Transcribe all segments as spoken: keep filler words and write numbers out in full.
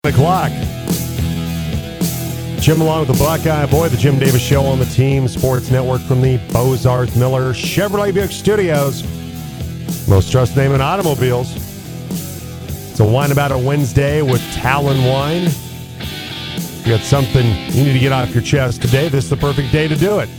O'clock. Jim along with the Buckeye Boy, the Jim Davis Show on the Team Sports Network from the Bozarth Miller Chevrolet Buick Studios. Most trusted name in automobiles. It's a wine about a Wednesday with Talon Wine. If you got something you need to get off your chest today, this is the perfect day to do it.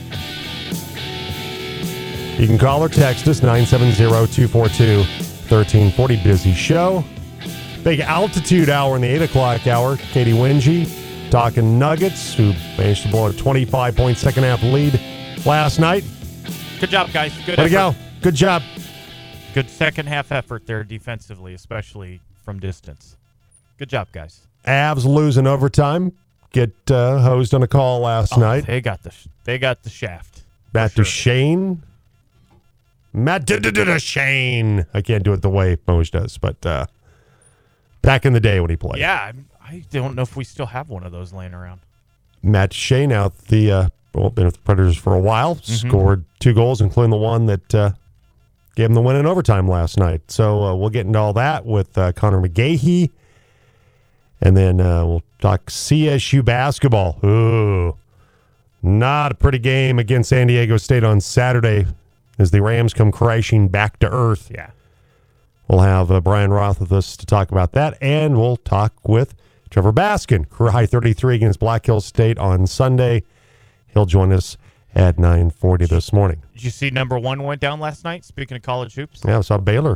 You can call or text us, nine seven zero, two four two, one three four zero. Busy show. Big altitude hour in the eight o'clock hour. Katie Wingy talking Nuggets, who managed to blow a twenty-five point second half lead last night. Good job, guys. Good Way to effort. go. Good job. Good second half effort there defensively, especially from distance. Good job, guys. Avs lose in overtime. Get uh, hosed on a call last Oh, night. They got the they got the shaft. Matt sure. Duchene. Matt Duchene. I can't do it the way Moj does, but uh, back in the day when he played. Yeah, I'm- I don't know if we still have one of those laying around. Matt Duchene out the uh, well, been with the Predators for a while. Mm-hmm. Scored two goals, including the one that uh, gave him the win in overtime last night. So uh, we'll get into all that with uh, Connor McGahey. And then uh, we'll talk C S U basketball. Ooh, not a pretty game against San Diego State on Saturday as the Rams come crashing back to earth. Yeah. We'll have uh, Brian Roth with us to talk about that, and we'll talk with Trevor Baskin, career high thirty-three against Black Hills State on Sunday. He'll join us at nine forty this morning. Did you see number one went down last night? Speaking of college hoops, Yeah, I saw Baylor.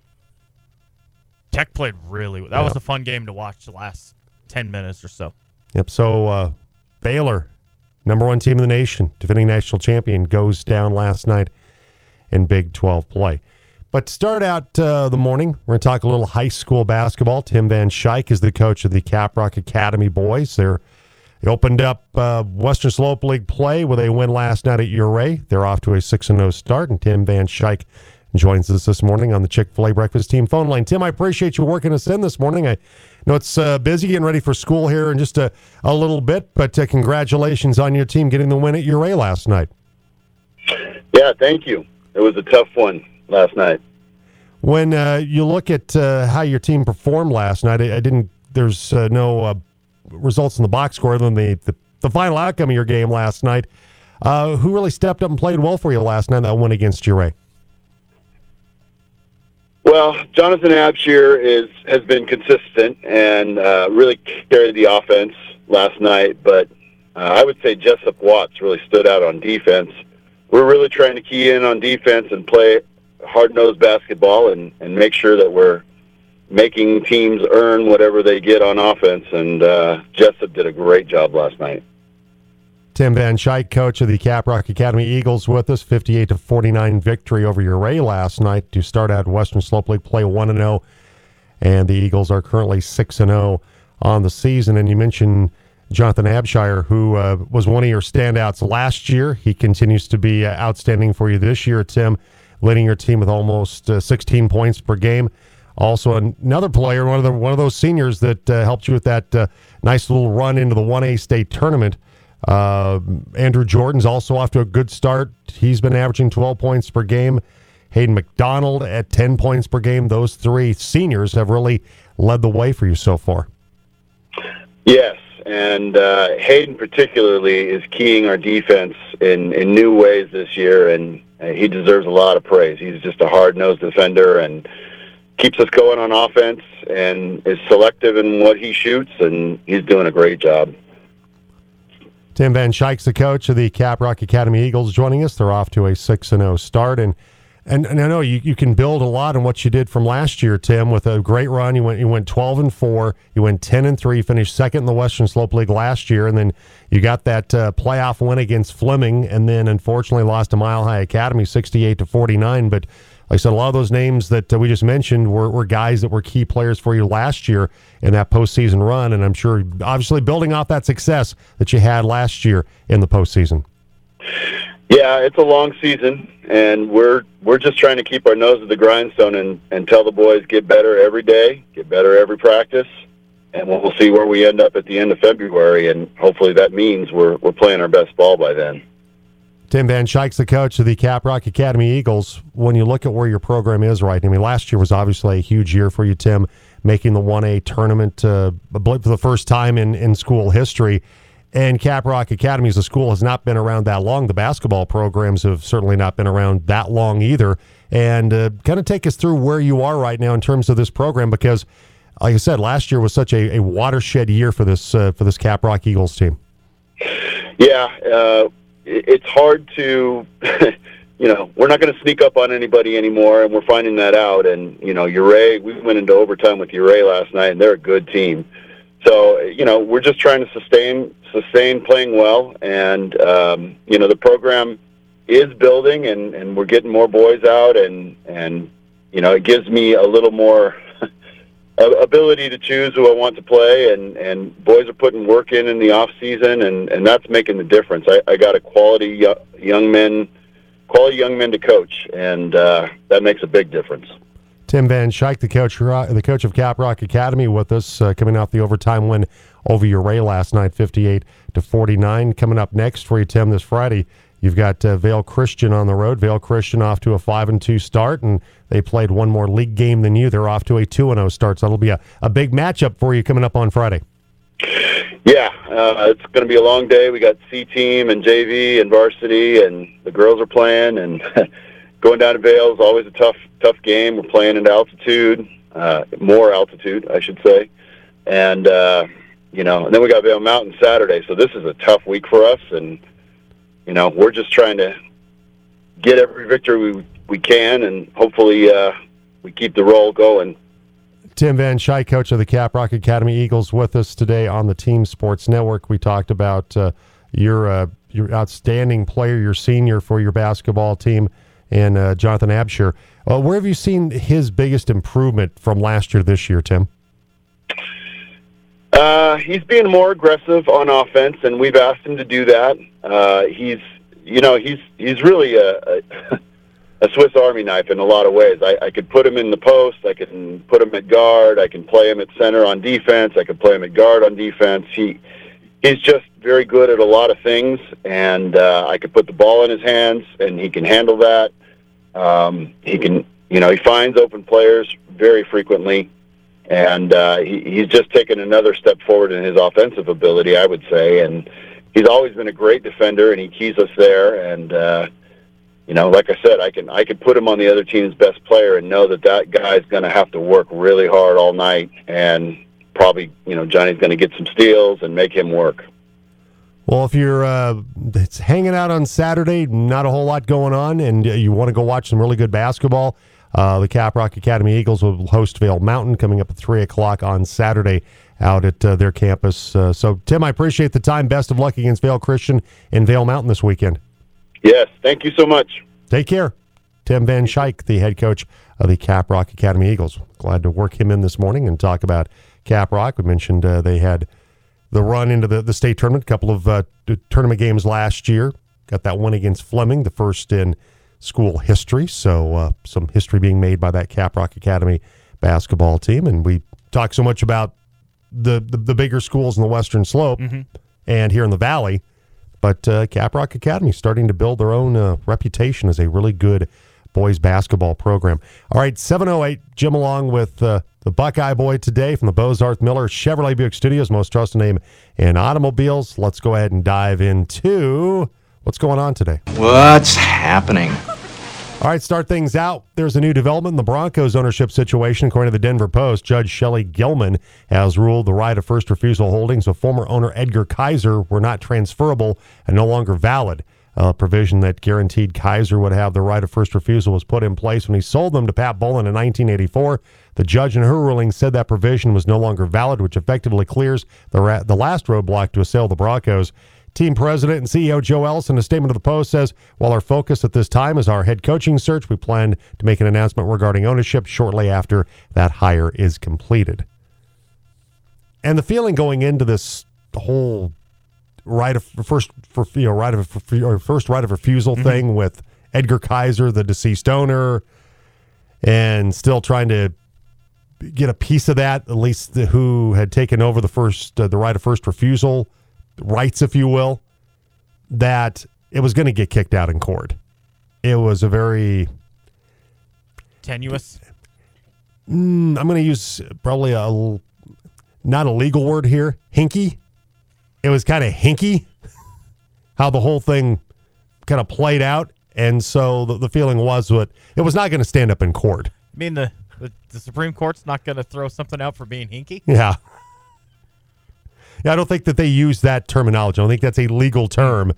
Tech played really well. That Yeah. was a fun game to watch the last ten minutes or so. Yep, so uh, Baylor, number one team in the nation, defending national champion, goes down last night in Big twelve play. But to start out uh, the morning, we're going to talk a little high school basketball. Tim Van Schaik is the coach of the Caprock Academy boys. They're, they opened up uh, Western Slope League play with a win last night at Uray. They're off to a six and oh start, and Tim Van Schaik joins us this morning on the Chick-fil-A Breakfast Team phone line. Tim, I appreciate you working us in this morning. I know it's uh, busy getting ready for school here in just a, a little bit, but uh, congratulations on your team getting the win at Uray last night. Yeah, thank you. It was a tough one last night. When uh, you look at uh, how your team performed last night, I, I didn't. There's uh, no uh, results in the box score other than the, the, the final outcome of your game last night. Uh, who really stepped up and played well for you last night that win against Uray? Well, Jonathan Abshire is has been consistent and uh, really carried the offense last night. But uh, I would say Jessup Watts really stood out on defense. We're really trying to key in on defense and play hard-nosed basketball and, and make sure that we're making teams earn whatever they get on offense. And uh, Jessup did a great job last night. Tim Van Schaik, coach of the Caprock Academy Eagles, with us. fifty-eight to forty-nine victory over Uray last night to start out Western Slope League play one and oh. And the Eagles are currently six and oh on the season. And you mentioned Jonathan Abshire, who uh, was one of your standouts last year. He continues to be uh, outstanding for you this year, Tim, leading your team with almost uh, sixteen points per game. Also, another player, one of the one of those seniors that uh, helped you with that uh, nice little run into the one A state tournament. Uh, Andrew Jordan's also off to a good start. He's been averaging twelve points per game. Hayden McDonald at ten points per game. Those three seniors have really led the way for you so far. Yes, and uh, Hayden particularly is keying our defense in, in new ways this year, and uh, he deserves a lot of praise. He's just a hard-nosed defender and keeps us going on offense and is selective in what he shoots, and he's doing a great job. Tim Van Schaik's the coach of the Caprock Academy Eagles joining us. They're off to a six and oh start. And, and and I know you, you can build a lot on what you did from last year, Tim, with a great run. You went you went twelve and four. You went ten and three, finished second in the Western Slope League last year. And then you got that uh, playoff win against Fleming, and then unfortunately lost to Mile High Academy sixty-eight to forty-nine. But like I said, a lot of those names that uh, we just mentioned were, were guys that were key players for you last year in that postseason run, and I'm sure obviously building off that success that you had last year in the postseason. Yeah, it's a long season, and we're we're just trying to keep our nose at the grindstone and, and tell the boys get better every day, get better every practice, and we'll see where we end up at the end of February, and hopefully that means we're we're playing our best ball by then. Tim Van Schaik's the coach of the Caprock Academy Eagles. When you look at where your program is right, I mean, last year was obviously a huge year for you, Tim, making the one A tournament uh, for the first time in, in school history. And Caprock Academy as a school has not been around that long. The basketball programs have certainly not been around that long either. And uh, kind of take us through where you are right now in terms of this program, because, like I said, last year was such a, a watershed year for this uh, for this Caprock Eagles team. Yeah, uh, it's hard to, you know, we're not going to sneak up on anybody anymore, and we're finding that out. And, you know, Uray, we went into overtime with Uray last night, and they're a good team. So, you know, we're just trying to sustain sustain playing well, and, um, you know, the program is building, and, and we're getting more boys out, and, and you know, it gives me a little more ability to choose who I want to play, and, and boys are putting work in in the off season, and, and that's making the difference. I, I got a quality young men, quality young men to coach, and uh, that makes a big difference. Tim Van Schaik, the coach, the coach of Caprock Academy, with us, uh, coming off the overtime win over Uray last night, fifty-eight to forty-nine. Coming up next for you, Tim, this Friday, you've got uh, Vale Christian on the road. Vale Christian off to a five and two start, and they played one more league game than you. They're off to a two and oh start, so that'll be a, a big matchup for you coming up on Friday. Yeah, uh, it's going to be a long day. We got C team and J V and varsity, and the girls are playing, and going down to Vale is always a tough, tough game. We're playing at altitude, uh, more altitude, I should say. And, uh, you know, and then we got Vale Mountain Saturday. So this is a tough week for us. And, you know, we're just trying to get every victory we, we can, and hopefully uh, we keep the roll going. Tim Van Schaik, coach of the Caprock Academy Eagles, with us today on the Team Sports Network. We talked about uh, your, uh, your outstanding player, your senior for your basketball team, and uh, Jonathan Absher. Uh, where have you seen his biggest improvement from last year to this year, Tim? Uh, he's being more aggressive on offense, and we've asked him to do that. Uh, he's, you know, he's he's really a, a, a Swiss Army knife in a lot of ways. I, I could put him in the post. I can put him at guard. I can play him at center on defense. I could play him at guard on defense. He he's just very good at a lot of things, and uh, I could put the ball in his hands, and he can handle that. Um, he can, you know, he finds open players very frequently, and uh, he, he's just taken another step forward in his offensive ability, I would say. And he's always been a great defender, and he keeps us there. And uh, you know, like I said, I can I could put him on the other team's best player and know that that guy's going to have to work really hard all night, and probably, you know, Johnny's going to get some steals and make him work. Well, if you're uh, it's hanging out on Saturday, not a whole lot going on, and you want to go watch some really good basketball, uh, the Caprock Academy Eagles will host Vale Mountain coming up at three o'clock on Saturday out at uh, their campus. Uh, so, Tim, I appreciate the time. Best of luck against Vale Christian and Vale Mountain this weekend. Yes, thank you so much. Take care. Tim Van Schaik, the head coach of the Caprock Academy Eagles. Glad to work him in this morning and talk about Caprock. We mentioned uh, they had the run into the, the state tournament, a couple of uh, tournament games last year. Got that one against Fleming, the first in school history. So uh, some history being made by that Caprock Academy basketball team. And we talk so much about the, the, the bigger schools in the Western Slope mm-hmm. and here in the Valley. But uh, Caprock Academy starting to build their own uh, reputation as a really good boys basketball program. All right, seven oh eight, Jim along with uh, the Buckeye Boy today from the Bozarth Miller Chevrolet Buick Studios, most trusted name in automobiles. Let's go ahead and dive into what's going on today. What's happening? All right, start things out. There's a new development in the Broncos ownership situation. According to the Denver Post, Judge Shelley Gilman has ruled the right of first refusal holdings of former owner Edgar Kaiser were not transferable and no longer valid. A provision that guaranteed Kaiser would have the right of first refusal was put in place when he sold them to Pat Bolin in nineteen eighty-four. The judge in her ruling said that provision was no longer valid, which effectively clears the, ra- the last roadblock to a sale of the Broncos. Team president and C E O Joe Ellis, in a statement to the Post, says, while our focus at this time is our head coaching search, we plan to make an announcement regarding ownership shortly after that hire is completed. And the feeling going into this whole right of first for you know right of or first right of refusal mm-hmm. thing with Edgar Kaiser, the deceased owner, and still trying to get a piece of that, at least the, who had taken over the first uh, the right of first refusal rights, if you will, that it was going to get kicked out in court. It was a very tenuous. mm, I'm going to use probably a not a legal word here, hinky. It was kind of hinky how the whole thing kind of played out. And so the, the feeling was that it was not going to stand up in court. I mean, the, the, the Supreme Court's not going to throw something out for being hinky? Yeah. Yeah, I don't think that they use that terminology. I don't think that's a legal term.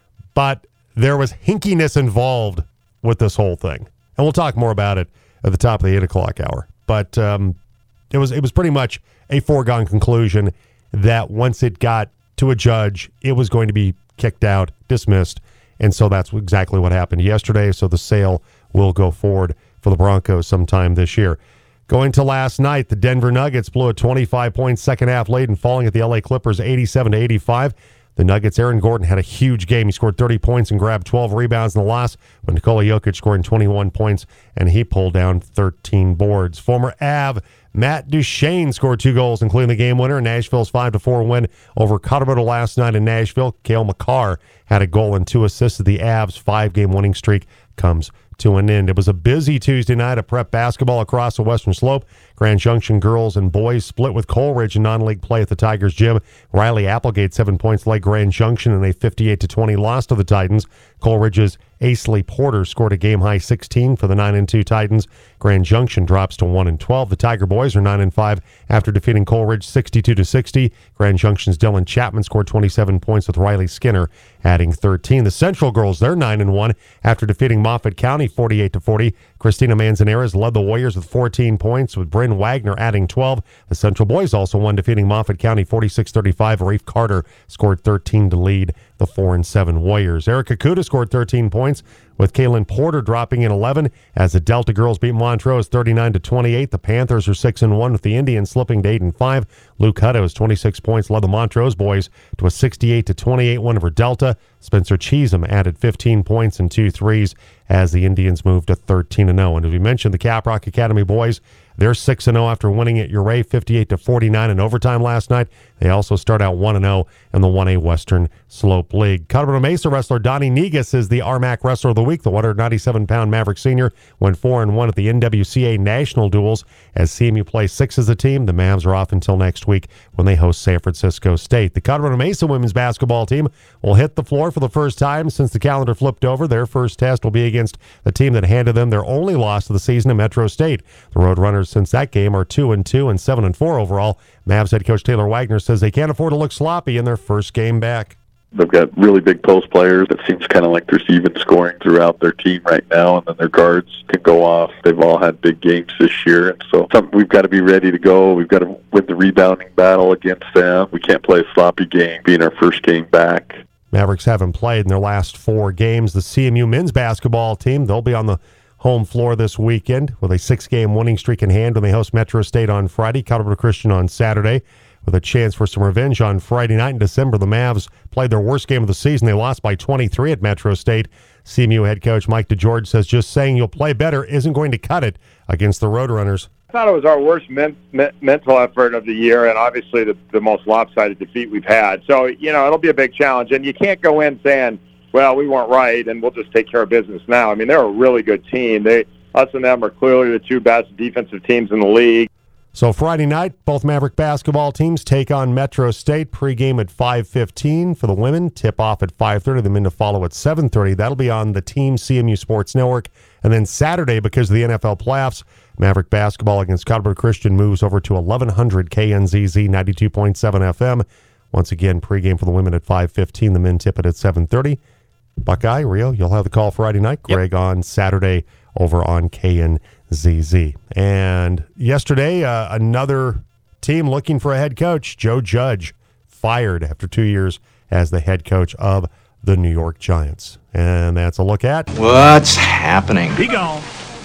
But there was hinkiness involved with this whole thing. And we'll talk more about it at the top of the eight o'clock hour. But um, it was it was pretty much a foregone conclusion that once it got to a judge, it was going to be kicked out, dismissed. And so that's exactly what happened yesterday. So the sale will go forward for the Broncos sometime this year. Going to last night, the Denver Nuggets blew a twenty-five point second half lead and falling at the L A Clippers eighty-seven to eighty-five. The Nuggets' Aaron Gordon had a huge game. He scored thirty points and grabbed twelve rebounds in the loss, when Nikola Jokic scoring twenty-one points, and he pulled down thirteen boards. Former A V Matt Duchene scored two goals, including the game winner in Nashville's five to four win over Colorado last night in Nashville. Cale Makar had a goal and two assists. The Avs' five-game winning streak comes to an end. It was a busy Tuesday night of prep basketball across the Western Slope. Grand Junction girls and boys split with Coleridge in non-league play at the Tigers gym. Riley Applegate seven points led Grand Junction in a fifty-eight to twenty loss to the Titans. Coleridge's Aisley Porter scored a game-high sixteen for the nine and two Titans. Grand Junction drops to one and twelve. The Tiger boys are nine and five after defeating Coleridge sixty-two to sixty. Grand Junction's Dylan Chapman scored twenty-seven points with Riley Skinner adding thirteen. The Central girls, they're nine and one after defeating Moffat County forty-eight to forty. Christina Manzanares led the Warriors with fourteen points, with Bryn Wagner adding twelve. The Central boys also won, defeating Moffat County forty-six thirty-five. Rafe Carter scored thirteen to lead the four and seven Warriors. Erica Kuda scored thirteen points, with Kaylin Porter dropping in eleven as the Delta girls beat Montrose thirty-nine to twenty-eight. The Panthers are six and one, with the Indians slipping to eight and five. Luke Hutto's twenty-six points led the Montrose boys to a sixty-eight to twenty-eight win over Delta. Spencer Cheesem added fifteen points and two threes as the Indians moved to thirteen and oh. And as we mentioned, the Caprock Academy boys, they're six and oh after winning at Uray fifty-eight to forty-nine in overtime last night. They also start out one and oh in the one A Western Slope League. Colorado Mesa wrestler Donnie Negus is the R M A C Wrestler of the Week. The one hundred ninety-seven pound Maverick Senior went four and one at the N W C A National Duels as C M U plays six as a team. The Mavs are off until next week when they host San Francisco State. The Colorado Mesa women's basketball team will hit the floor for the first time since the calendar flipped over. Their first test will be against the team that handed them their only loss of the season at Metro State. The Roadrunners since that game are two and two and seven and four overall. Mavs head coach Taylor Wagner says they can't afford to look sloppy in their first game back. They've got really big post players. It seems kind of like there's even scoring throughout their team right now, and then their guards can go off. They've all had big games this year, and so something we've got to be ready to go. We've got to win the rebounding battle against them. We can't play a sloppy game, being our first game back. Mavericks haven't played in their last four games. The C M U men's basketball team, they'll be on the home floor this weekend with a six-game winning streak in hand when they host Metro State on Friday, Colorado Christian on Saturday. With a chance for some revenge on Friday night in December, the Mavs played their worst game of the season. They lost by twenty-three at Metro State. C M U head coach Mike DeGeorge says just saying you'll play better isn't going to cut it against the Roadrunners. I thought it was our worst men- me- mental effort of the year, and obviously the, the most lopsided defeat we've had. So, you know, it'll be a big challenge, and you can't go in saying, well, we weren't right, and we'll just take care of business now. I mean, they're a really good team. They, us and them are clearly the two best defensive teams in the league. So Friday night, both Maverick basketball teams take on Metro State. Pregame at five fifteen for the women. Tip-off at five thirty. The men to follow at seven thirty. That'll be on the Team C M U Sports Network. And then Saturday, because of the N F L playoffs, Maverick basketball against Colorado Christian moves over to eleven hundred K N Z Z ninety-two point seven F M. Once again, pregame for the women at five fifteen. The men tip it at seven thirty. Buckeye, Rio, you'll have the call Friday night. Greg yep. on Saturday over on K N Z Z. And yesterday, uh, another team looking for a head coach. Joe Judge fired after two years as the head coach of the New York Giants. And that's a look at what's happening. Be gone.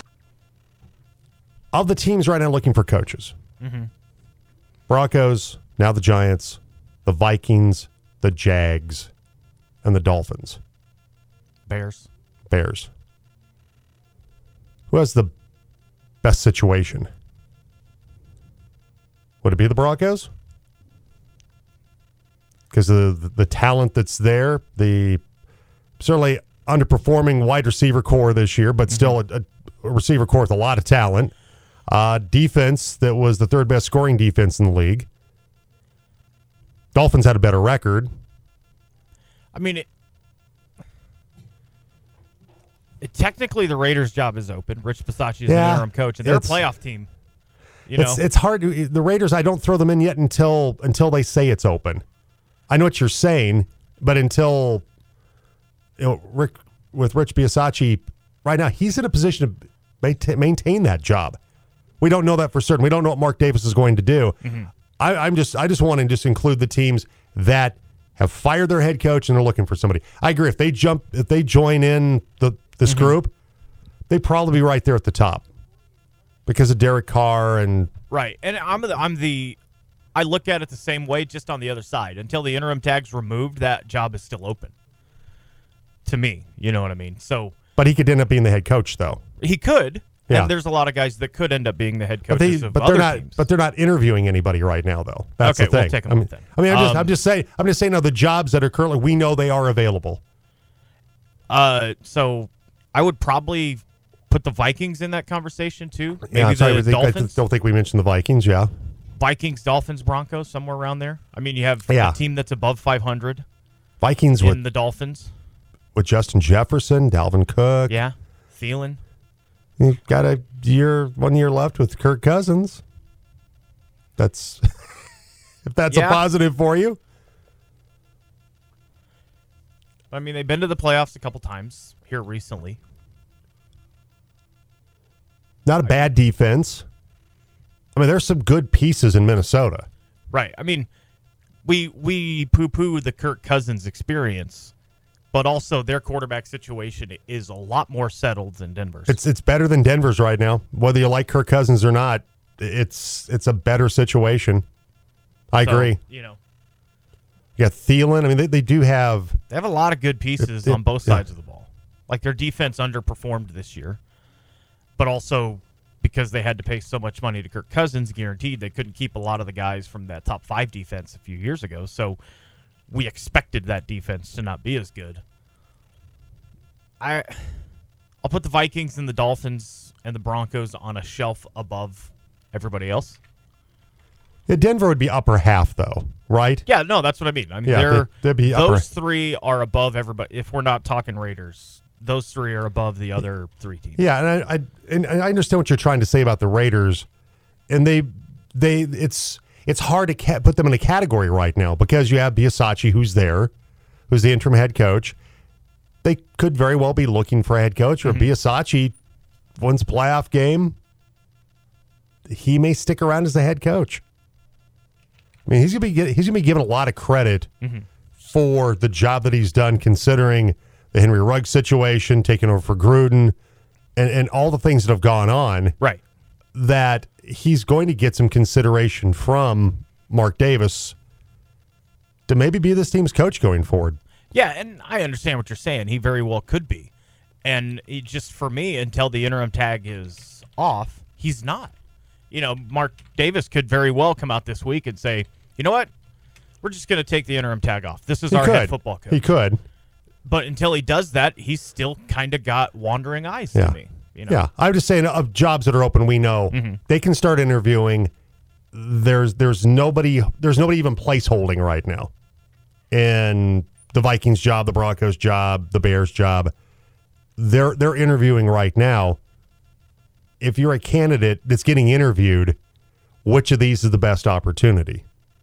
Of the teams right now looking for coaches. Mm-hmm. Broncos, now the Giants, the Vikings, the Jags, and the Dolphins. Bears. Bears. Who has the best situation? Would it be the Broncos? Because of the, the talent that's there, the certainly underperforming wide receiver core this year, but still a, a receiver core with a lot of talent. Uh, defense that was the third best scoring defense in the league. Dolphins had a better record. I mean, it, it, technically the Raiders' job is open. Rich Bisaccia is Yeah, an interim coach, and they're a it's- playoff team. You know, It's it's hard. To, the Raiders, I don't throw them in yet until until they say it's open. I know what you're saying, but until you know, Rick with Rich Bisaccia right now, he's in a position to maintain, maintain that job. We don't know that for certain. We don't know what Mark Davis is going to do. Mm-hmm. I, I'm just I just want to just include the teams that have fired their head coach and are looking for somebody. I agree. If they jump, if they join in the this Mm-hmm. group, they'd probably be right there at the top because of Derek Carr and right. And I'm the, I'm the I look at it the same way, just on the other side. Until the interim tag's removed, that job is still open. To me, you know what I mean. So, but he could end up being the head coach, though. he could. Yeah. And there's a lot of guys that could end up being the head But they, coaches of but other they're not. teams. But they're not interviewing anybody right now, though. That's Okay, the thing. we'll take them I mean, off then. I mean, I'm just, Um, I'm just saying. I'm just saying. Now the jobs that are currently, we know they are available. Uh, so I would probably put the Vikings in that conversation too. Maybe yeah, I'm sorry, the I think- I Dolphins, don't think we mentioned the Vikings. Yeah, Vikings, Dolphins, Broncos, somewhere around there. I mean, you have Yeah. a team that's above five hundred Vikings in with the Dolphins. with Justin Jefferson, Dalvin Cook. Yeah, Thielen. You've got a year, one year left with Kirk Cousins. That's if that's Yeah. a positive for you. I mean, they've been to the playoffs a couple times here recently. Not a bad defense. I mean, there's some good pieces in Minnesota. Right. I mean, we we poo-poo the Kirk Cousins experience, but also their quarterback situation is a lot more settled than Denver's. It's it's better than Denver's right now. Whether you like Kirk Cousins or not, it's it's a better situation. I So, agree. You know, You got Thielen. I mean, they, they do have. they have a lot of good pieces It- it- on both yeah. sides of the ball. Like their defense underperformed this year, but also because they had to pay so much money to Kirk Cousins, guaranteed they couldn't keep a lot of the guys from that top five defense a few years ago. So we expected that defense to not be as good. I, I'll put the Vikings and the Dolphins and the Broncos on a shelf above everybody else. Yeah, Denver would be upper half, though, right? Yeah, no, that's what I mean. I mean, Yeah, they're, they'd- they'd be upper- those three are above everybody. If we're not talking Raiders, those three are above the other three teams. Yeah, and I, I and I understand what you're trying to say about the Raiders, and they they it's it's hard to ca- put them in a category right now because you have Bisaccia, who's there, who's the interim head coach. They could very well be looking for a head coach, or Mm-hmm. Bisaccia wins a playoff game. He may stick around as the head coach. I mean, he's gonna be get- he's gonna be given a lot of credit Mm-hmm. for the job that he's done, considering the Henry Ruggs situation, taking over for Gruden, and, and all the things that have gone on. Right. That he's going to get some consideration from Mark Davis to maybe be this team's coach going forward. Yeah, and I understand what you're saying. He very well could be. And he just, for me, until the interim tag is off, he's not. You know, Mark Davis could very well come out this week and say, you know what? We're just going to take the interim tag off. This is He our could. head football coach. He could. But until he does that, he's still kind of got wandering eyes Yeah. to me. You know? Yeah, I'm just saying of jobs that are open, we know Mm-hmm. they can start interviewing. There's there's nobody there's nobody even placeholding right now, and the Vikings job, the Broncos job, the Bears job, they're they're interviewing right now. If you're a candidate that's getting interviewed, which of these is the best opportunity?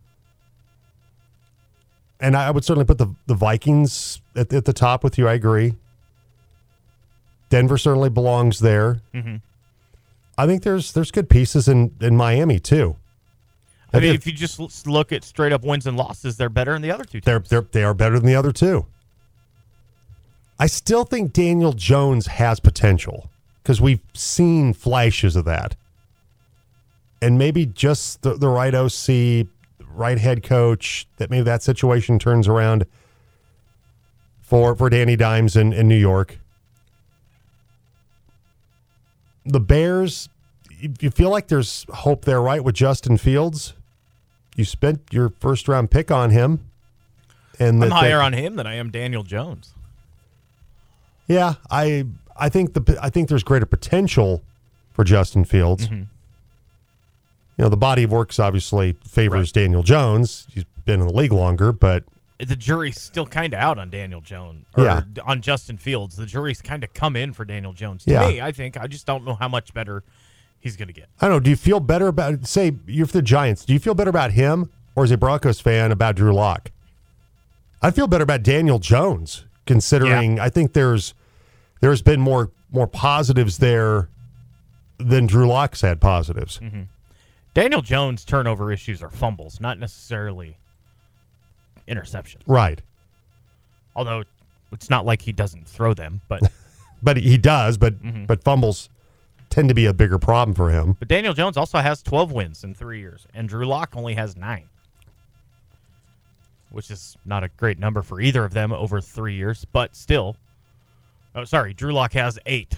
And I would certainly put the the Vikings at, at the top with you. I agree. Denver certainly belongs there. Mm-hmm. I think there's there's good pieces in, in Miami too. I mean, If- if you just l- look at straight up wins and losses, they're better than the other two teams. they're they're they are better than the other two. I still think Daniel Jones has potential because we've seen flashes of that, and maybe just the, the right O C, right head coach, that maybe that situation turns around for for Danny Dimes in, in New York. The Bears, you, you feel like there's hope there, right, with Justin Fields? You spent your first round pick on him. And I'm that- higher that- on him than I am Daniel Jones. Yeah, I I think the I think there's greater potential for Justin Fields. Mm-hmm. You know, the body of works obviously favors Right. Daniel Jones. He's been in the league longer, but The jury's still kind of out on Daniel Jones. Or Yeah. on Justin Fields. The jury's kind of come in for Daniel Jones. To Yeah. me, I think. I just don't know how much better he's going to get. I don't know. Do you feel better about, say, you're for the Giants, do you feel better about him or as a Broncos fan about Drew Lock? I feel better about Daniel Jones, considering I think there's there's been more more positives there than Drew Lock's had positives. Mm-hmm. Daniel Jones' turnover issues are fumbles, not necessarily interceptions. Right. Although it's not like he doesn't throw them, but But he does, but Mhm. but fumbles tend to be a bigger problem for him. but Daniel Jones also has twelve wins in three years, and Drew Lock only has nine, which is not a great number for either of them over three years, but still. Oh, sorry, Drew Lock has eight.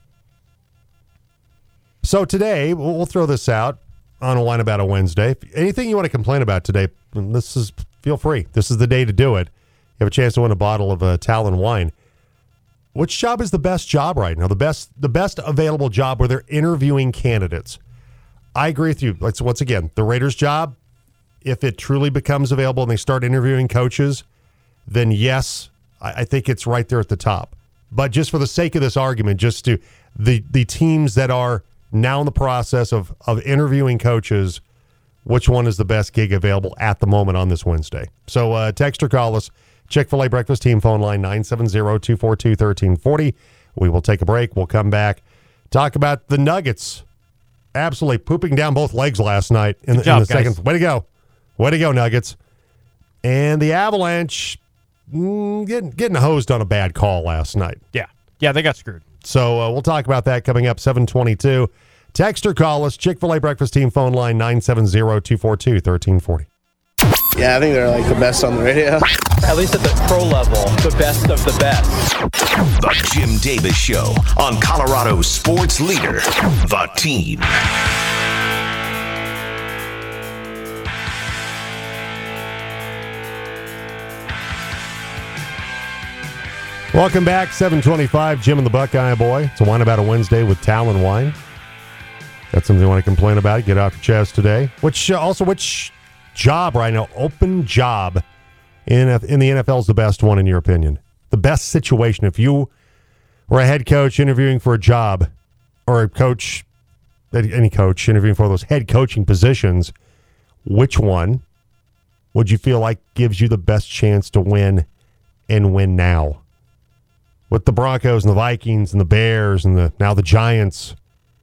So today, we'll, we'll throw this out on a Wine About a Wednesday. If anything you want to complain about today, this is feel free. This is the day to do it. You have a chance to win a bottle of uh, Talon wine. Which job is the best job right now? The best, the best available job where they're interviewing candidates. I agree with you. Let's once again, the Raiders' job. If it truly becomes available and they start interviewing coaches, then yes, I, I think it's right there at the top. But just for the sake of this argument, just to the the teams that are now in the process of of interviewing coaches, which one is the best gig available at the moment on this Wednesday? So uh, text or call us. Chick-fil-A Breakfast Team phone line nine seven zero, two four two, one three four zero. We will take a break. We'll come back. Talk about the Nuggets. Absolutely pooping down both legs last night in, the, job, in the second. guys. Way to go. Way to go, Nuggets. And the Avalanche mm, getting, getting hosed on a bad call last night. Yeah. Yeah, they got screwed. So uh, we'll talk about that coming up seven twenty-two. Text or call us. Chick-fil-A Breakfast Team phone line nine seven zero, two four two, one three four zero. Yeah, I think they're like the best on the radio. At least at the pro level, the best of the best. The Jim Davis Show on Colorado's sports leader, The Team. Welcome back, seven twenty-five. Jim and the Buckeye Boy. It's a Wine About a Wednesday with Talon Wine. Got something you want to complain about? Get off your chest today. Which uh, also, which job right now, open job in in the N F L is the best one in your opinion? The best situation if you were a head coach interviewing for a job, or a coach, any coach interviewing for those head coaching positions, which one would you feel like gives you the best chance to win and win now? With the Broncos and the Vikings and the Bears and the now the Giants,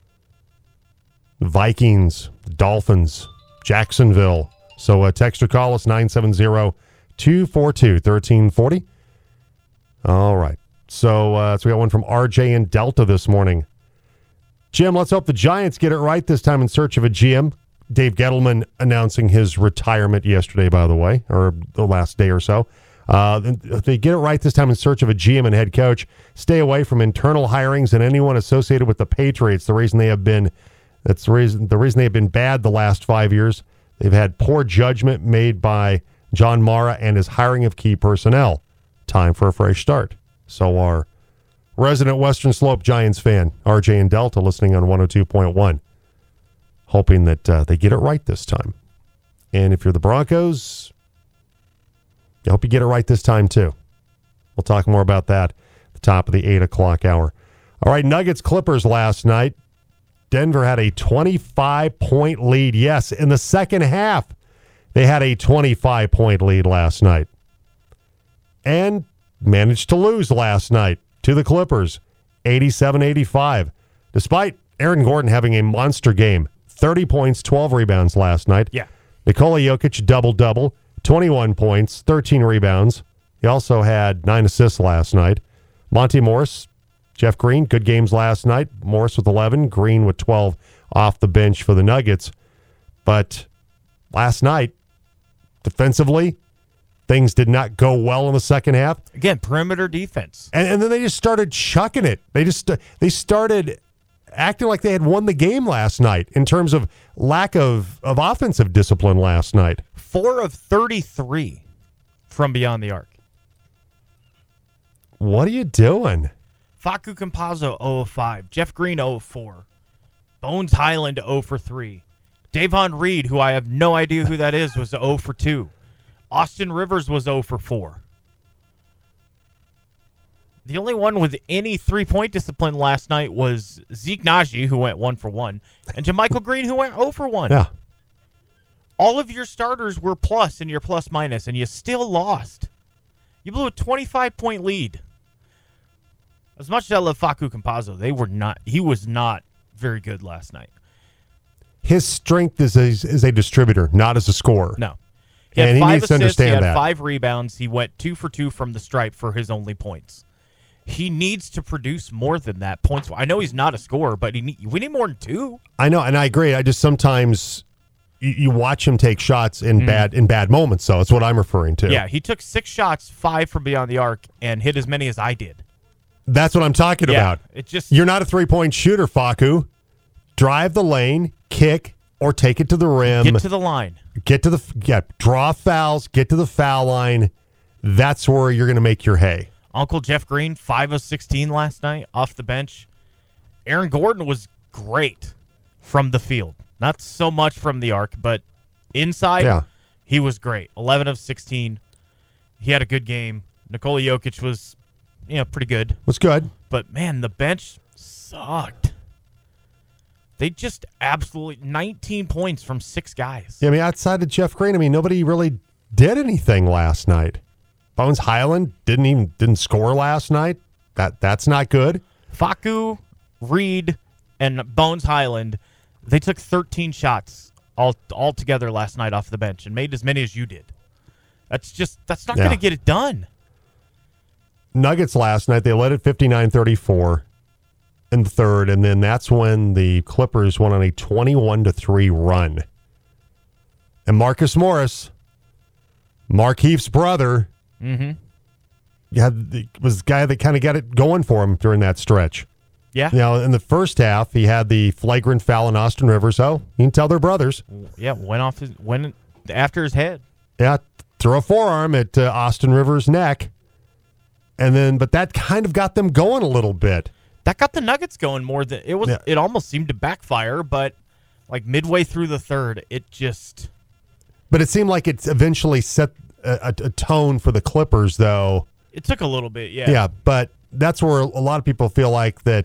the Vikings, the Dolphins, Jacksonville. So uh, text or call us nine seven zero, two four two, one three four zero. All right. So, uh, so we got one from R J in Delta this morning. Jim, let's hope the Giants get it right this time in search of a G M. Dave Gettleman announcing his retirement yesterday, by the way, or the last day or so. Uh, if they get it right this time in search of a G M and head coach, stay away from internal hirings and anyone associated with the Patriots. The reason they have been, that's the reason, the reason they have been bad the last five years. They've had poor judgment made by John Mara and his hiring of key personnel. Time for a fresh start. So our resident Western Slope Giants fan, R J in Delta, listening on one oh two point one, hoping that uh, they get it right this time. And if you're the Broncos, I hope you get it right this time, too. We'll talk more about that at the top of the eight o'clock hour. All right, Nuggets Clippers last night. Denver had a twenty-five point lead. Yes, in the second half, they had a twenty-five point lead last night. And managed to lose last night to the Clippers, eighty-seven eighty-five. Despite Aaron Gordon having a monster game, thirty points, twelve rebounds last night. Yeah. Nikola Jokic, double-double. twenty-one points, thirteen rebounds. He also had nine assists last night. Monty Morris, Jeff Green, good games last night. Morris with eleven, Green with twelve off the bench for the Nuggets. But last night, defensively, things did not go well in the second half. Again, perimeter defense. And, and then they just started chucking it. They just they started acting like they had won the game last night in terms of lack of, of offensive discipline last night. Four of thirty-three from beyond the arc. What are you doing? Facu Campazzo, zero of five. Jeff Green, zero of four. Bones Highland, zero for three. Davon Reed, who I have no idea who that is, was zero for two. Austin Rivers was zero for four. The only one with any three-point discipline last night was Zeke Naji, who went one for one, and JaMychal Green, who went zero for one. Yeah. All of your starters were plus in your plus-minus, and you still lost. You blew a twenty-five point lead. As much as I love Facu Campazzo, they were not. He was not very good last night. His strength is as, as a distributor, not as a scorer. No. He had and he five needs to assists, understand he had that. five rebounds. He went two for two from the stripe for his only points. He needs to produce more than that points. I know he's not a scorer, but he need, we need more than two. I know, and I agree. I just sometimes you, you watch him take shots in Mm. bad in bad moments. So that's what I'm referring to. Yeah, he took six shots, five from beyond the arc, and hit as many as I did. That's what I'm talking Yeah, about. it just You're not a three point shooter, Facu. Drive the lane, kick, or take it to the rim. get to the line. Get to the yeah. Draw fouls. Get to the foul line. That's where you're going to make your hay. Uncle Jeff Green, five of sixteen last night off the bench. Aaron Gordon was great from the field. Not so much from the arc, but inside, Yeah. he was great. eleven of sixteen. He had a good game. Nikola Jokic was, you know, pretty good. Was good. But, man, the bench sucked. They just absolutely nineteen points from six guys. Yeah, I mean, outside of Jeff Green, I mean, nobody really did anything last night. Bones Highland didn't even didn't score last night. That that's not good. Facu, Reed, and Bones Highland, they took thirteen shots all all together last night off the bench and made as many as you did. That's just that's not Yeah. going to get it done. Nuggets last night, they led at fifty-nine thirty-four in the third, and then that's when the Clippers went on a twenty-one to three run. And Marcus Morris, Markeith's brother, Mm-hmm. yeah, the, was the guy that kind of got it going for him during that stretch. Yeah. Now, in the first half, he had the flagrant foul on Austin Rivers. Oh, you can tell they're brothers. Yeah, went off his went after his head. Yeah, throw a forearm at uh, Austin Rivers' neck. And then, but that kind of got them going a little bit. That got the Nuggets going more than it was. Yeah. It almost seemed to backfire, but like midway through the third, it just. But it seemed like it eventually set a, a, a tone for the Clippers, though. It took a little bit, yeah. Yeah, but that's where a lot of people feel like that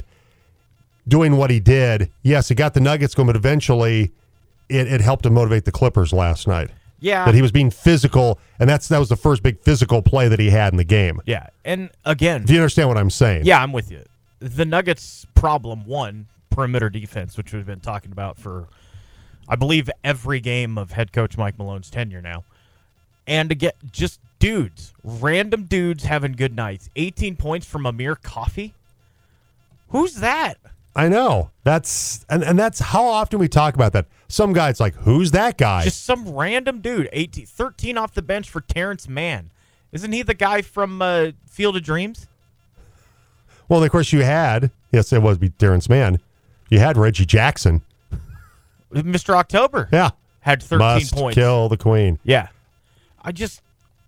doing what he did, yes, it got the Nuggets going, but eventually it, it helped to motivate the Clippers last night. Yeah. That he was being physical, and that's that was the first big physical play that he had in the game. Yeah, and again, Do you understand what I'm saying? yeah, I'm with you. The Nuggets' problem, one, perimeter defense, which we've been talking about for, I believe, every game of head coach Mike Malone's tenure now. And to get just dudes, random dudes having good nights. eighteen points from Amir Coffey? Who's that? I know. That's and, and that's how often we talk about that. Some guy's like, who's that guy? Just some random dude. eighteen, thirteen off the bench for Terrence Mann. Isn't he the guy from uh, Field of Dreams? Well, of course, you had, yes, it was be Terrence Mann. You had Reggie Jackson. Mister October. Yeah. Had thirteen Must points. kill the queen. Yeah. I just,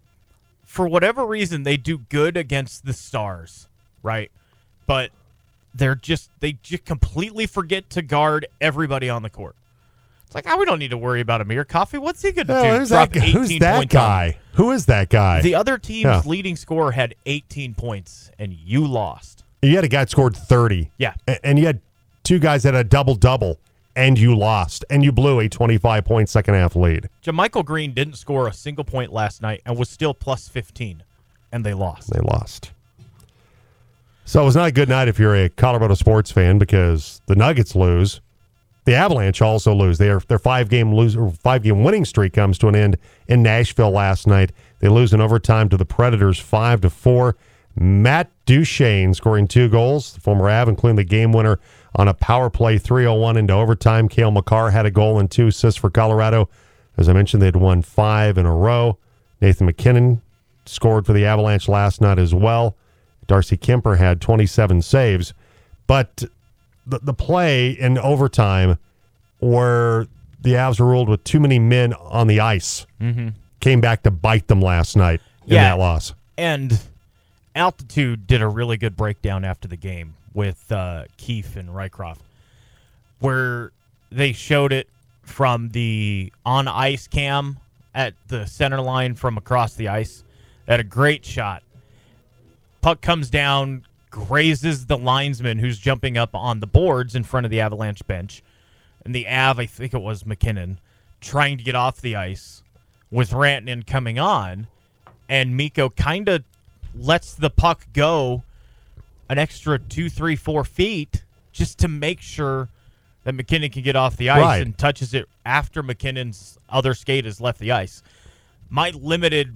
for whatever reason, they do good against the Stars, right? But they're just, they just completely forget to guard everybody on the court. It's like, oh, we don't need to worry about Amir Coffey. What's he going to No, do? who's Drop that, guy? Who's eighteen that points on guy? him? Who is that guy? The other team's Yeah. leading scorer had eighteen points, and you lost. You had a guy that scored thirty. Yeah. A- And you had two guys that had a double-double, and you lost. And you blew a twenty-five point second-half lead. JaMychal Green didn't score a single point last night and was still plus fifteen, and they lost. They lost. So it was not a good night if you're a Colorado sports fan because the Nuggets lose. The Avalanche also lose. Their their five game lose or five game winning streak comes to an end in Nashville last night. They lose in overtime to the Predators five to four. Matt Duchene scoring two goals. The former Av, including the game winner on a power play three oh one into overtime. Cale Makar had a goal and two assists for Colorado. As I mentioned, they'd won five in a row. Nathan McKinnon scored for the Avalanche last night as well. Darcy Kemper had twenty-seven saves. But the, the play in overtime where the Avs were ruled with too many men on the ice Mm-hmm. came back to bite them last night in Yeah. that loss. And Altitude did a really good breakdown after the game with uh, Keefe and Rycroft, where they showed it from the on-ice cam at the center line from across the ice. Had a great shot. Puck comes down, grazes the linesman who's jumping up on the boards in front of the Avalanche bench. And the Av, I think it was McKinnon, trying to get off the ice with Rantanen coming on. And Mikko kind of lets the puck go an extra two, three, four feet just to make sure that McKinnon can get off the ice Right. and touches it after McKinnon's other skate has left the ice. My limited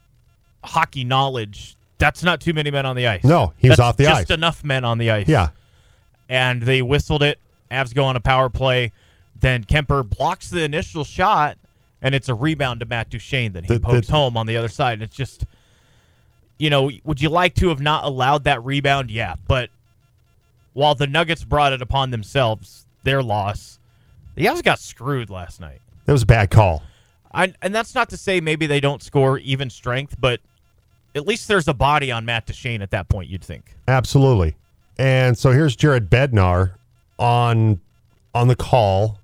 hockey knowledge, that's not too many men on the ice. No, he was That's off the just ice. enough men on the ice. Yeah. And they whistled it. Avs go on a power play. Then Kemper blocks the initial shot, and it's a rebound to Matt Duchene that he The- pokes the- home on the other side. It's just, you know, would you like to have not allowed that rebound? Yeah, but while the Nuggets brought it upon themselves, their loss, the Avs got screwed last night. It was a bad call. I, and that's not to say maybe they don't score even strength, but at least there's a body on Matt Duchene at that point, you'd think. Absolutely. And so here's Jared Bednar on on the call.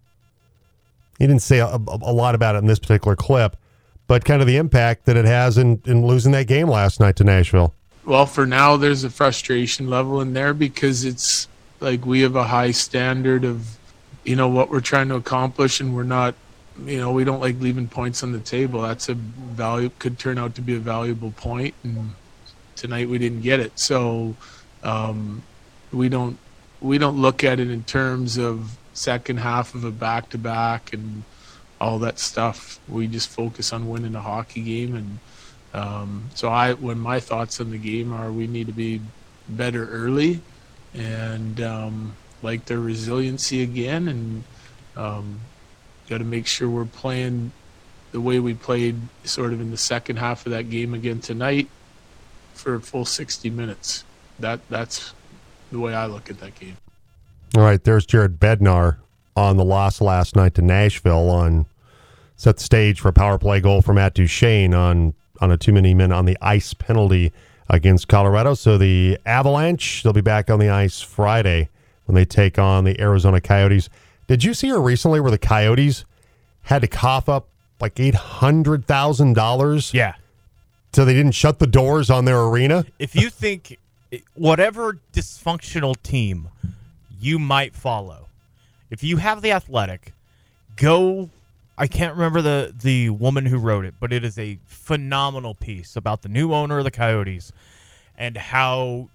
He didn't say a, a, a lot about it in this particular clip, but kind of the impact that it has in, in losing that game last night to Nashville. Well, for now, there's a frustration level in there because it's like we have a high standard of, you know, what we're trying to accomplish, and we're not, you know, we don't like leaving points on the table. That's a value, could turn out to be a valuable point, and tonight we didn't get it. So um, we don't we don't look at it in terms of second half of a back-to-back and all that stuff. We just focus on winning a hockey game, and um, so I when my thoughts on the game are we need to be better early and um, like their resiliency again, and um, got to make sure we're playing the way we played sort of in the second half of that game again tonight for a full sixty minutes. That that's the way I look at that game. All right, there's Jared Bednar on the loss last night to Nashville on set the stage for a power play goal for Matt Duchene on, on a too many men on the ice penalty against Colorado. So the Avalanche, they'll be back on the ice Friday when they take on the Arizona Coyotes. Did you see her recently where the Coyotes had to cough up like eight hundred thousand dollars? Yeah. So they didn't shut the doors on their arena? If you think whatever dysfunctional team you might follow, if you have the Athletic, go, I can't remember the, the woman who wrote it, but it is a phenomenal piece about the new owner of the Coyotes and how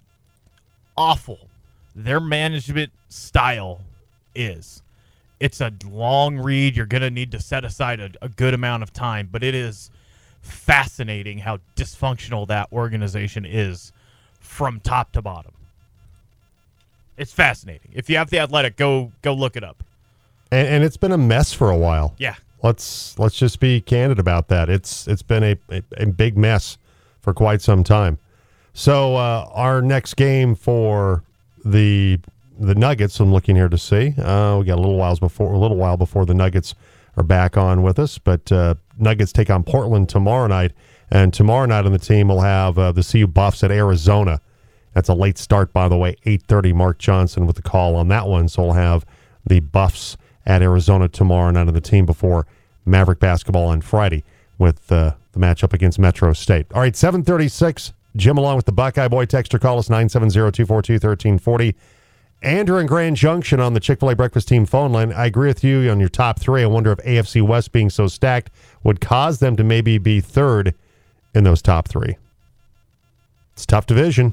awful their management style is. It's a long read. You're going to need to set aside a, a good amount of time, but it is fascinating how dysfunctional that organization is from top to bottom. It's fascinating. If you have the Athletic, go go look it up. And, and it's been a mess for a while. Yeah. Let's let's just be candid about that. It's it's been a, a, a big mess for quite some time. So uh, our next game for the the Nuggets, I'm looking here to see. Uh, we got a little whiles before a little while before the Nuggets are back on with us. But uh, Nuggets take on Portland tomorrow night, and tomorrow night on the team we'll have uh, the C U Buffs at Arizona. That's a late start, by the way, eight thirty. Mark Johnson with the call on that one. So we'll have the Buffs at Arizona tomorrow night on the team before Maverick basketball on Friday with uh, the matchup against Metro State. All right, seven thirty-six. Jim along with the Buckeye Boy. Text or call us nine seven zero, two four two, one three four zero. Andrew in Grand Junction on the Chick-fil-A Breakfast Team phone line. I agree with you on your top three. I wonder if A F C West being so stacked would cause them to maybe be third in those top three. It's a tough division.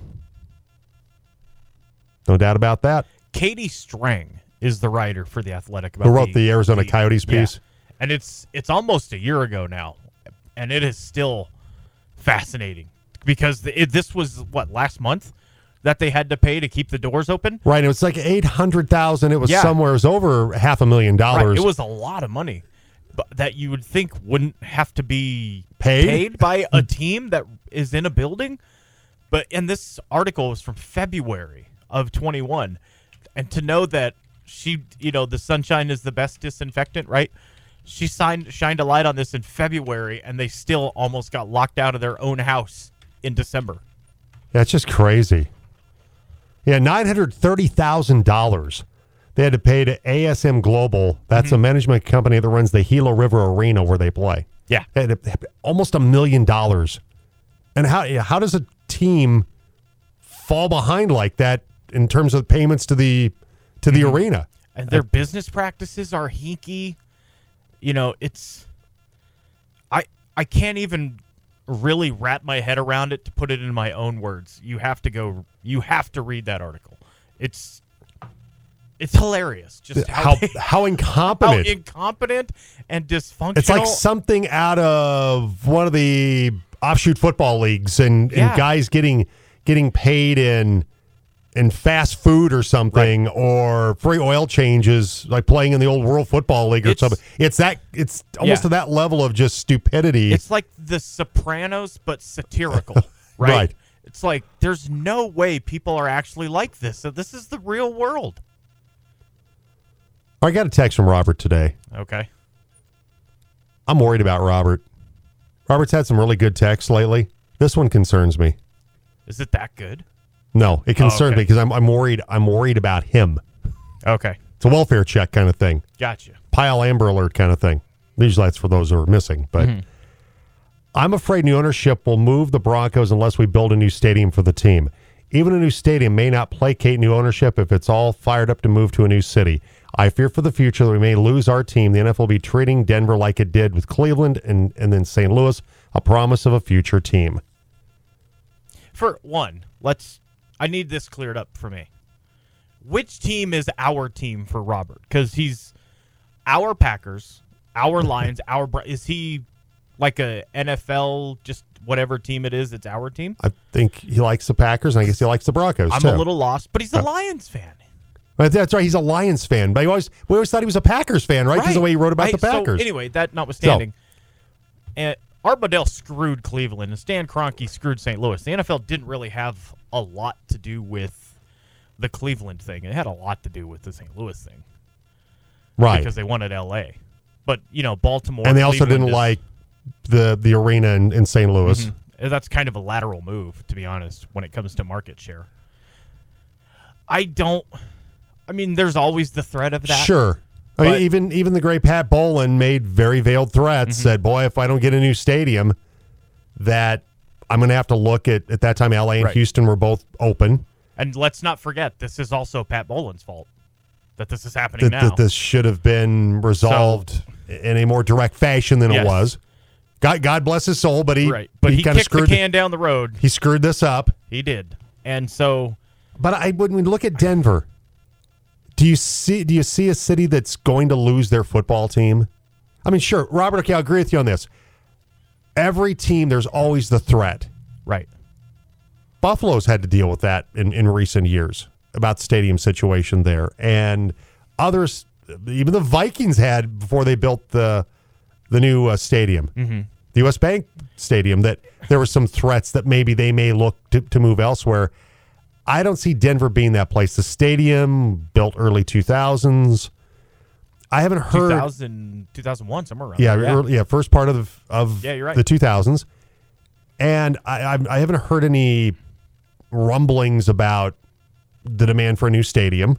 No doubt about that. Katie Strang is the writer for The Athletic. About Who wrote the, the Arizona the, Coyotes piece? Yeah. And it's it's almost a year ago now, and it is still fascinating because the, it, this was, what, last month that they had to pay to keep the doors open? Right. It was like eight hundred thousand dollars. It was Yeah. somewhere. It was over half a million dollars. Right. It was a lot of money but that you would think wouldn't have to be Paid? paid by a team that is in a building. But and this article was from February of twenty-one. And to know that she, you know, the sunshine is the best disinfectant, right? She signed, shined a light on this in February, and they still almost got locked out of their own house in December. Yeah, it's just crazy. Yeah, nine hundred thirty thousand dollars they had to pay to A S M Global. That's Mm-hmm. a management company that runs the Gila River Arena where they play. Yeah. They had to- almost a million dollars. And how how does a team fall behind like that in terms of payments to the to the Mm-hmm. arena? And their business practices are hinky. You know, it's I I can't even really wrap my head around it to put it in my own words. You have to go you have to read that article. It's it's hilarious just how How they- how incompetent. how incompetent and dysfunctional. It's like something out of one of the offshoot football leagues, and, Yeah. and guys getting getting paid in in fast food or something, or free oil changes, like playing in the old World Football League or It's- something. It's that. It's almost Yeah. to that level of just stupidity. It's like The Sopranos, but satirical, right? Right. It's like there's no way people are actually like this. So this is the real world. I got a text from Robert today. Okay. I'm worried about Robert. Robert's had some really good texts lately. This one concerns me. Is it that good? No, it concerns okay. me because I'm I'm worried. I'm worried about him. Okay. It's a welfare check kind of thing. Gotcha. Pile Amber Alert kind of thing. Usually that's for those who are missing. But Mm-hmm. I'm afraid new ownership will move the Broncos unless we build a new stadium for the team. Even a new stadium may not placate new ownership if it's all fired up to move to a new city. I fear for the future that we may lose our team. The N F L will be treating Denver like it did with Cleveland and, and then Saint Louis, a promise of a future team. For one, let's. I need this cleared up for me. Which team is our team for Robert? Because he's our Packers, our Lions, our. Bra- Is he like a N F L, just whatever team it is? It's our team. I think he likes the Packers, and I guess he likes the Broncos, I'm too. a little lost, but he's a Yeah. Lions fan. But that's right. He's a Lions fan. But he always, we always thought he was a Packers fan, right? Because the way he wrote about Right, the Packers. So anyway, that notwithstanding, and Art Modell screwed Cleveland, and Stan Kroenke screwed Saint Louis. The N F L didn't really have a lot to do with the Cleveland thing. It had a lot to do with the Saint Louis thing, Right. Because they wanted L A. But you know, Baltimore, And they also Cleveland didn't is- like the the arena in, in Saint Louis. Mhm. That's kind of a lateral move, to be honest, when it comes to market share. I don't. I mean, there's always the threat of that. Sure. I mean, But- even even the great Pat Bowlen made very veiled threats. Mm-hmm. Said, "Boy, if I don't get a new stadium, that I'm going to have to look at." At that time, L A and Right. Houston were both open. And let's not forget, this is also Pat Bolen's fault that this is happening That, now. that this should have been resolved in a more direct fashion than Yes. it was. God, God bless his soul, but he right, but he, kind of kicked the screwed can down the road. He screwed this up. He did, and so. But I when we look at Denver, do you see do you see a city that's going to lose their football team? I mean, sure, Robert, okay, I'll agree with you on this. Every team, there's always the threat. Right. Buffalo's had to deal with that in, in recent years about the stadium situation there. And others, even the Vikings had before they built the the new uh, stadium, Mm-hmm. the U S Bank Stadium, that there were some threats that maybe they may look to, to move elsewhere. I don't see Denver being that place. The stadium built early two thousands. I haven't heard two thousand, two thousand one, somewhere around yeah, there. Yeah. early, yeah, first part of of Yeah, you're right. the two thousands, and I, I I haven't heard any rumblings about the demand for a new stadium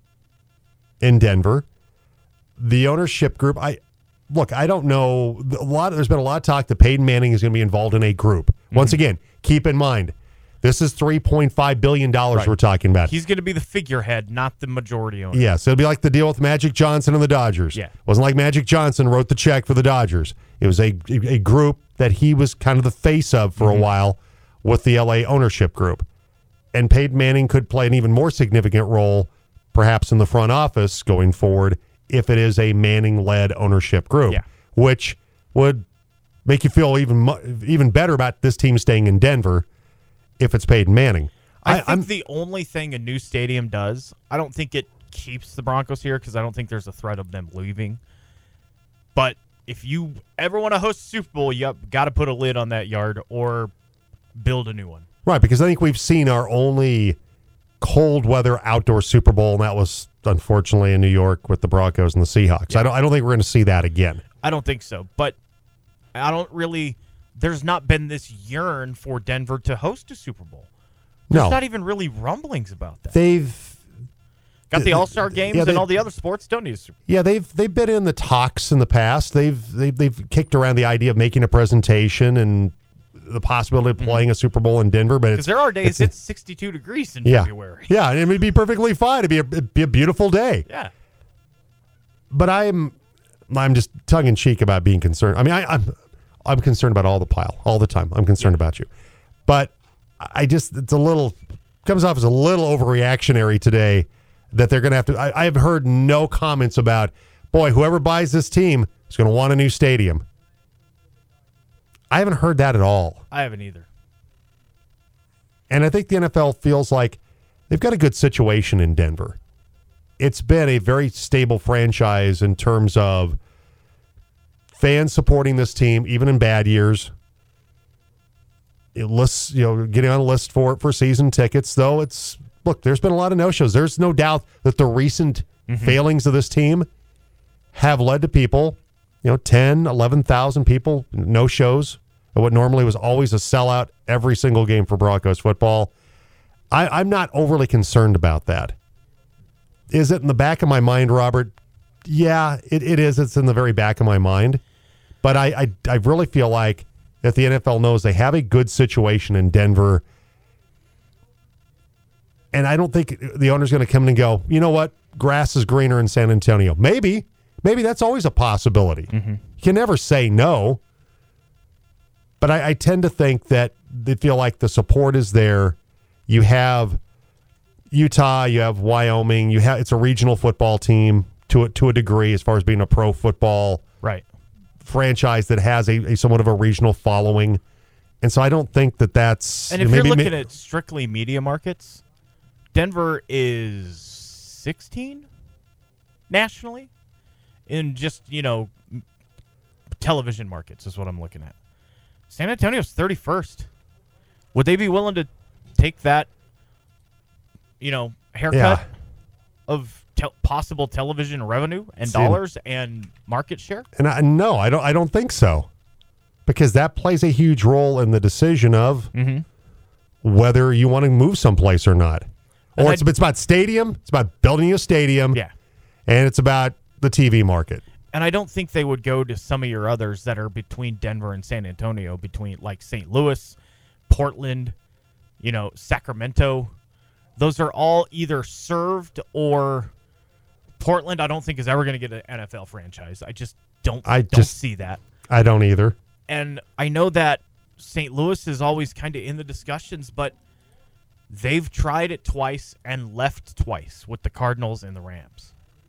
in Denver. The ownership group, I look, I don't know a lot. There's been a lot of talk that Peyton Manning is going to be involved in a group. Mm-hmm. Once again, keep in mind, this is three point five billion dollars Right. we're talking about. He's going to be the figurehead, not the majority owner. Yes, it'll be like the deal with Magic Johnson and the Dodgers. Yeah. It wasn't like Magic Johnson wrote the check for the Dodgers. It was a a group that he was kind of the face of for Mm-hmm. a while with the L A ownership group. And Peyton Manning could play an even more significant role, perhaps in the front office going forward, if it is a Manning-led ownership group, Yeah. which would make you feel even mu- even better about this team staying in Denver if it's Peyton Manning. I, I, think I'm the only thing a new stadium does, I don't think it keeps the Broncos here because I don't think there's a threat of them leaving. But if you ever want to host a Super Bowl, you got to put a lid on that yard or build a new one. Right, because I think we've seen our only cold weather outdoor Super Bowl, and that was unfortunately in New York with the Broncos and the Seahawks. Yeah. I don't. I don't think we're going to see that again. I don't think so. But I don't really. There's not been this yearn for Denver to host a Super Bowl. There's No. not even really rumblings about that. They've Got the All-Star games yeah, they, and all the other sports don't need. Yeah, they've they've been in the talks in the past. They've they've, they've kicked around the idea of making a presentation and the possibility of playing mm-hmm. a Super Bowl in Denver. But because there are days it's, it's sixty-two degrees in yeah, February. Yeah, and it would be perfectly fine. It'd be a, it'd be a beautiful day. Yeah. But I'm I'm just tongue in cheek about being concerned. I mean, I, I'm I'm concerned about all the pile all the time. I'm concerned yeah. about you, but I just it's a little comes off as a little overreactionary today that they're going to have to. I, I've heard no comments about, boy, whoever buys this team is going to want a new stadium. I haven't heard that at all. I haven't either. And I think the N F L feels like they've got a good situation in Denver. It's been a very stable franchise in terms of fans supporting this team, even in bad years. It lists, you know, getting on a list for for season tickets, though. It's look, there's been a lot of no-shows. There's no doubt that the recent mm-hmm. failings of this team have led to people, you know, ten, eleven thousand people, no-shows, what normally was always a sellout every single game for Broncos football. I, I'm not overly concerned about that. Is it in the back of my mind, Robert? Yeah, it, it is. It's in the very back of my mind. But I, I, I really feel like that the N F L knows they have a good situation in Denver. And I don't think the owner's going to come in and go, you know what, grass is greener in San Antonio. Maybe. Maybe that's always a possibility. Mm-hmm. You can never say no. But I, I tend to think that they feel like the support is there. You have Utah, you have Wyoming, you have it's a regional football team to a, to a degree as far as being a pro football right. franchise that has a, a somewhat of a regional following. And so I don't think that that's... And if maybe, you're looking ma- at strictly media markets, Denver is sixteen nationally in just, you know, television markets is what I'm looking at. San Antonio's thirty-first. Would they be willing to take that, you know, haircut yeah. of te- possible television revenue and See, dollars and market share? And I, no, I don't. I don't think so, because that plays a huge role in the decision of mm-hmm. whether you want to move someplace or not. And or it's, it's about stadium. It's about building a stadium. Yeah, and it's about the T V market. And I don't think they would go to some of your others that are between Denver and San Antonio, between like Saint Louis, Portland, you know, Sacramento. Those are all either served or Portland I don't think is ever going to get an N F L franchise. I just don't, I don't just, see that. I don't either. And I know that Saint Louis is always kind of in the discussions, but they've tried it twice and left twice with the Cardinals and the Rams.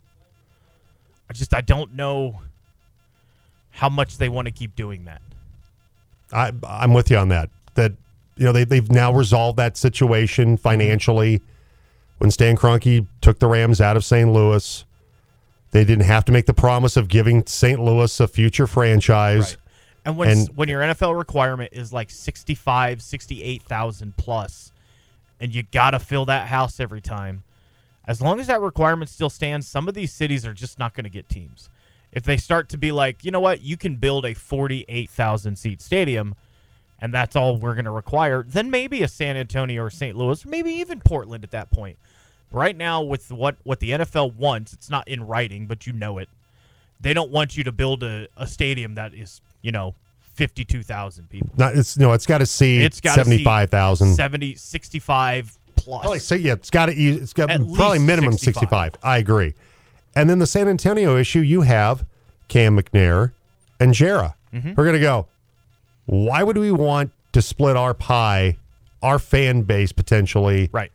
I just I don't know how much they want to keep doing that. I I'm with you on that. That you know they they've now resolved that situation financially. When Stan Kroenke took the Rams out of Saint Louis, they didn't have to make the promise of giving Saint Louis a future franchise. Right. And when and, when your N F L requirement is like sixty-five, sixty-eight thousand plus, and you got to fill that house every time. As long as that requirement still stands, some of these cities are just not going to get teams. If they start to be like, you know what, you can build a forty-eight thousand seat stadium, and that's all we're going to require, then maybe a San Antonio or Saint Louis, or maybe even Portland at that point. Right now, with what, what the N F L wants, it's not in writing, but you know it. They don't want you to build a, a stadium that is, you know, fifty-two thousand people. Not, it's, no, it's got to see it's seventy-five thousand. seventy, sixty-five plus. Probably, so yeah, it's got to. It's got At probably minimum sixty-five. sixty-five. I agree. And then the San Antonio issue, you have Cam McNair and Jarrah. Mm-hmm. We're gonna go. Why would we want to split our pie, our fan base potentially, right,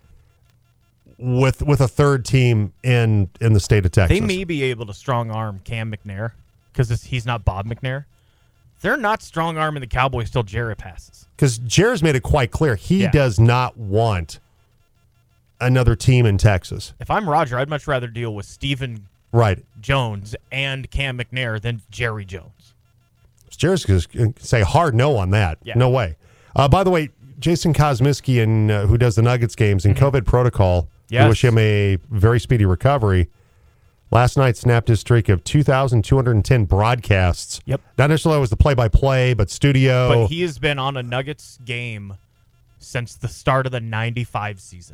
with with a third team in in the state of Texas? They may be able to strong arm Cam McNair because he's not Bob McNair. They're not strong arming the Cowboys till Jarrah passes. Because Jarrah's made it quite clear he Yeah. does not want another team in Texas. If I'm Roger, I'd much rather deal with Stephen Right. Jones and Cam McNair than Jerry Jones. Jarrett's going to say hard no on that. Yeah. No way. Uh, by the way, Jason Kosmiski, and uh, who does the Nuggets games in COVID protocol, Yes. we wish him a very speedy recovery. Last night snapped his streak of two thousand two hundred ten broadcasts. Yep. Not necessarily always the play-by-play, but studio. But he has been on a Nuggets game since the start of the ninety-five season.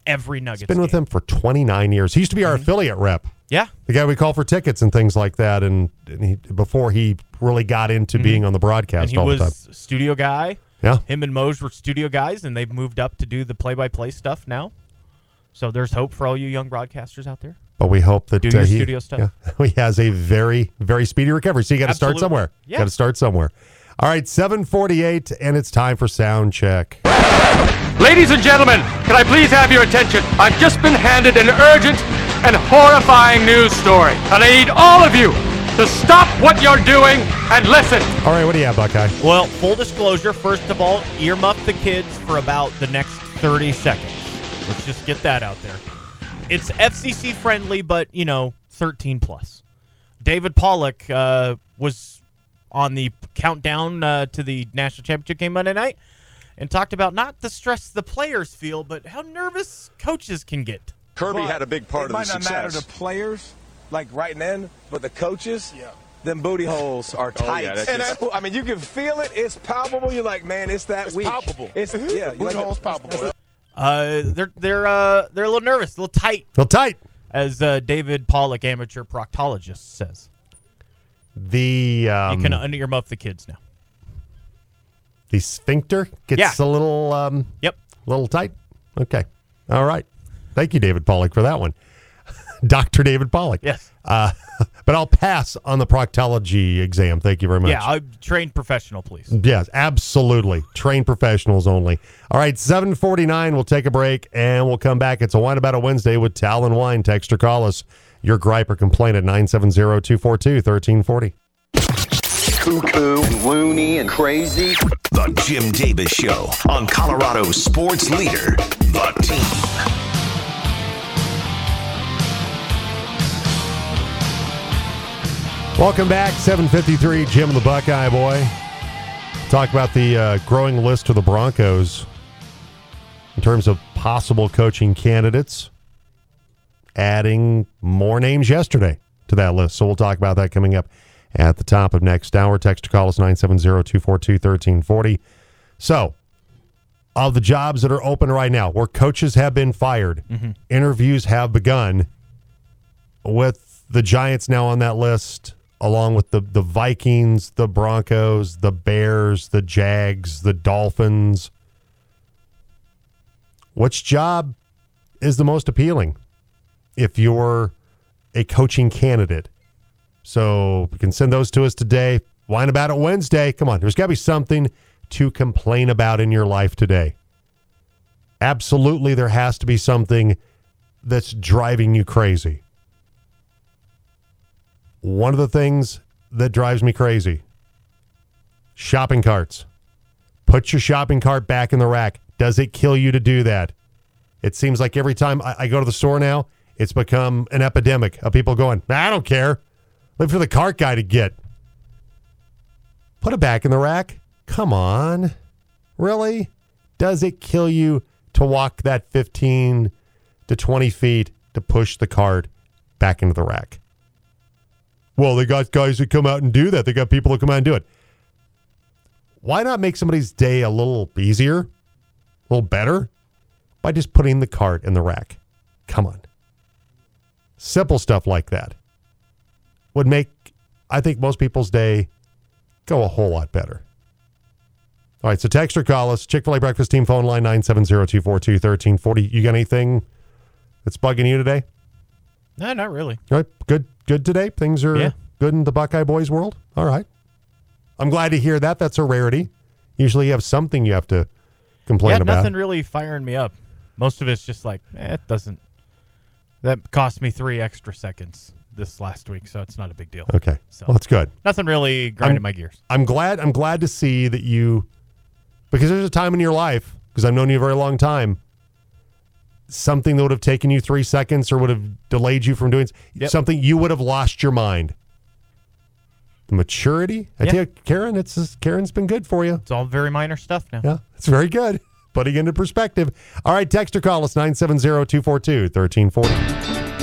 every Nuggets He's been with game. them for twenty-nine years. He used to be our Mm-hmm. affiliate rep. Yeah. The guy we call for tickets and things like that, and, and he, before he really got into Mhm. being on the broadcast And he all was the time. studio guy. Yeah. Him and Moj were studio guys, and they've moved up to do the play-by-play stuff now. So there's hope for all you young broadcasters out there. But we hope that Do uh, your he, studio stuff. Yeah, he has a very, very speedy recovery. So you got to start Absolutely. somewhere. Yeah. Got to start somewhere. All right, seven forty-eight, and it's time for sound check. Ladies and gentlemen, can I please have your attention? I've just been handed an urgent and horrifying news story, and I need all of you to stop what you're doing and listen. All right, what do you have, Buckeye? Well, full disclosure, first of all, earmuff the kids for about the next thirty seconds. Let's just get that out there. It's F C C friendly, but, you know, thirteen plus. David Pollock uh, was on the countdown uh, to the national championship game Monday night and talked about not the stress the players feel, but how nervous coaches can get. Kirby had a big part it of the might not success. matter to players, like right then, but the coaches, yeah. them booty holes are tight. Oh, yeah, that's and just- I, I mean, you can feel it. It's palpable. You're like, man, it's that It's weak. palpable. It's yeah, Booty like hole's palpable. Uh, they're they're uh they're a little nervous, a little tight, a little tight, as uh, David Pollock, amateur proctologist, says. The um, You can under your muff the kids now. the sphincter gets Yeah. a little um, Yep, a little tight. Okay, all right. Thank you, David Pollock, for that one, Doctor David Pollock. Yes. Uh, but I'll pass on the proctology exam. Thank you very much. Yeah, I'm trained professional, please. Yes, absolutely. Trained professionals only. All right, seven forty-nine. We'll take a break, and we'll come back. It's a Wine About a Wednesday with Tal and Wine. Text or call us. Your gripe or complaint at nine seven zero, two four two, one three four zero. Cuckoo and loony and crazy. The Jim Davis Show on Colorado's sports leader, The Team. Welcome back, seven fifty-three. Jim the Buckeye Boy. Talk about the uh, growing list of the Broncos in terms of possible coaching candidates. Adding more names yesterday to that list. So we'll talk about that coming up at the top of next hour. Text or call us nine seven zero, two four two, one three four zero. So, of the jobs that are open right now, where coaches have been fired, Mm-hmm. interviews have begun, with the Giants now on that list, along with the, the Vikings, the Broncos, the Bears, the Jags, the Dolphins. Which job is the most appealing if you're a coaching candidate? So you can send those to us today. Whine About It Wednesday. Come on, there's got to be something to complain about in your life today. Absolutely, there has to be something that's driving you crazy. One of the things that drives me crazy, shopping carts. Put your shopping cart back in the rack. Does it kill you to do that? It seems like every time I, I go to the store now, it's become an epidemic of people going, I don't care. Look for the cart guy to get. Put it back in the rack. Come on. Really? Does it kill you to walk that fifteen to twenty feet to push the cart back into the rack? Well, they got guys that come out and do that. They got people that come out and do it. Why not make somebody's day a little easier, a little better, by just putting the cart in the rack? Come on. Simple stuff like that would make, I think, most people's day go a whole lot better. All right, so text or call us. Chick-fil-A Breakfast Team phone line nine seven zero, two four two, one three four zero. You got anything that's bugging you today? No, not really. All right, good good today? Things are Yeah. good in the Buckeye Boys world? All right. I'm glad to hear that. That's a rarity. Usually you have something you have to complain yeah, about. nothing really firing me up. Most of it's just like, eh, it doesn't. That cost me three extra seconds this last week, so it's not a big deal. Okay, So well, that's good. Nothing really grinding I'm- my gears. I'm glad. I'm glad to see that you, because there's a time in your life, because I've known you a very long time, something that would have taken you three seconds or would have delayed you from doing Yep. something, you would have lost your mind. The maturity, I Yeah. tell you, Karen, it's Karen's been good for you. It's all very minor stuff now. Yeah, it's very good. Putting into perspective. All right, text or call us nine seven zero, two four two, one three four zero.